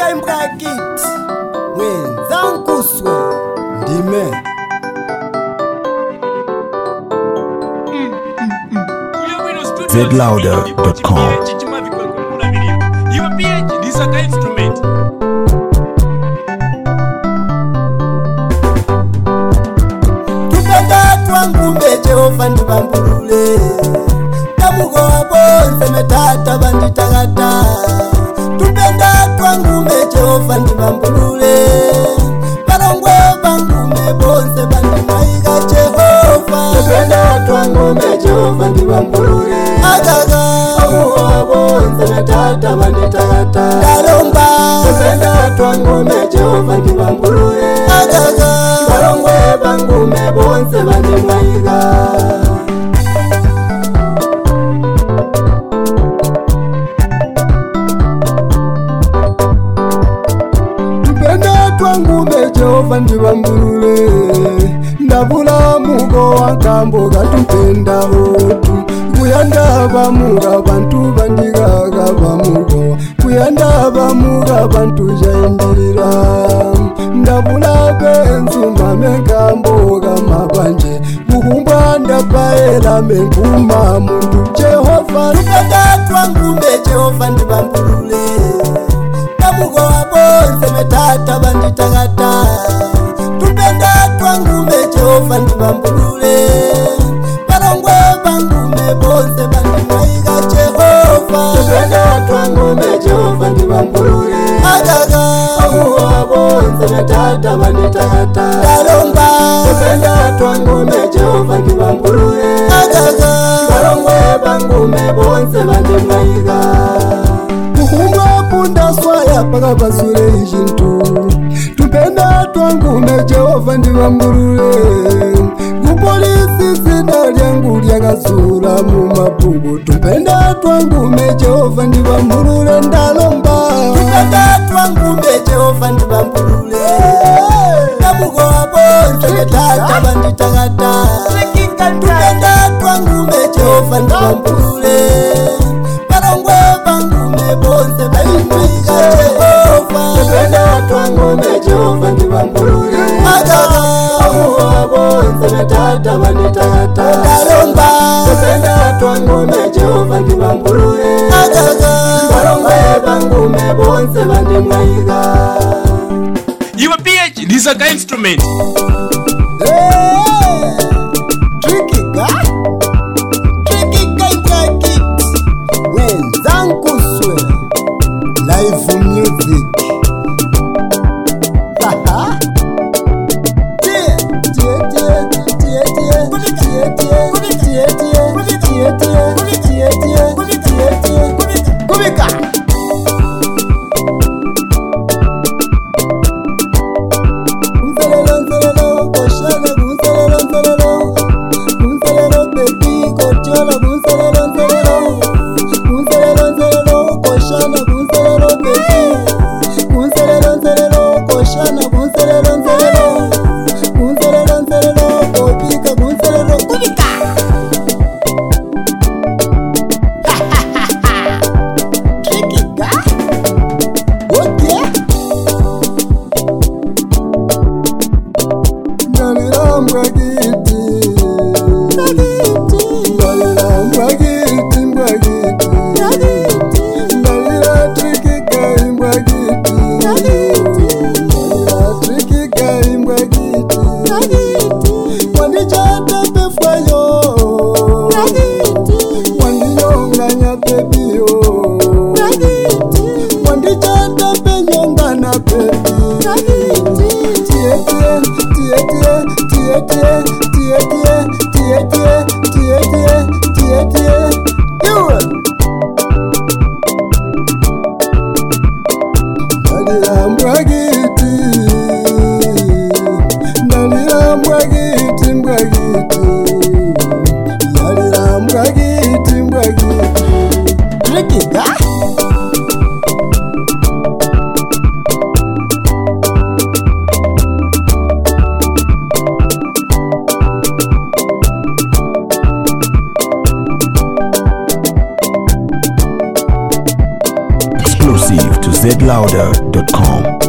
imbwa kit mwenzankuswe ndime zlouder.com. Your PhD is an instrument. Tupenda twangume Jehova ndibambulule Tamugo wabonze metata banditagata Tupenda twangume Jehova ndibambulule Barongwe bangume bonze bandimaiga Jehova Tupenda twangume Jehova ndibambulule Agaga Tamugo wabonze metata banditagata Dalomba Tupenda twangume Jehova ndibambulule Agaga Barongwe bangume bonze bandimaiga Ngume Jehova ndibambulule ndabula mugo wankambo gatupenda otu kuyanda bamuga bantu bandigaga bamugo kuyanda bamuga bantu jaindirira ndabula benzu mamengambo gamabanje bukumba ndabaela menkuma muntu Jehova ndibanda twangume Jehova ndibambulule Tamugo wabonze metata banditagata Tupenda twangume Jehova ndibambulule Barongwe bangume bonze bandimaiga Jehova Tupenda twangume Jehova ndibambulule Agaga Tamugo wabonze metata banditagata Dalomba Tupenda twangume Jehova ndibambulule Agaga Barongwe bangume bonze bandimaiga Punda swaya paka basure ijintu Tupenda twangume Jehova ndibambulule Kupolisi zina lyangu lyakazula mu mapugo Tupenda twangume Jehova ndibambulule ndalomba Tupenda twangume Jehova ndibambulule Tamugo wabonze metata banditagata Tupenda twangume Jehova ndibambulule Barongwe bangume bonze bandimaiga Jehova Tupenda twangume Jehova ndibambulule Agaga Tamugo wabonze metata banditagata Dalomba Tupenda twangume Jehova ndibambulule Agaga Barongwe bangume bonze bandimaiga Your PhD is an instrument. Tricky guy Wenzankuswe Live music Haha Kubika Nzelelo koshana nzelelo baby kochola nzelelo koshana baby nzelelo koshana nzelelo kopika nzelelo kubika Kikika okay Ndalirambwa giti Ndalirambwa giti Ndalira trikika imbwa giti Ndalira trikika imbwa giti Wandichata pefwayo Wandiyonganya pepio Wandichata penyongana pepi Ndalirambwa giti Ndalirambwa giti mbwa giti Ndalirambwa giti mbwa giti Rikida Exclusive to zlouder.com.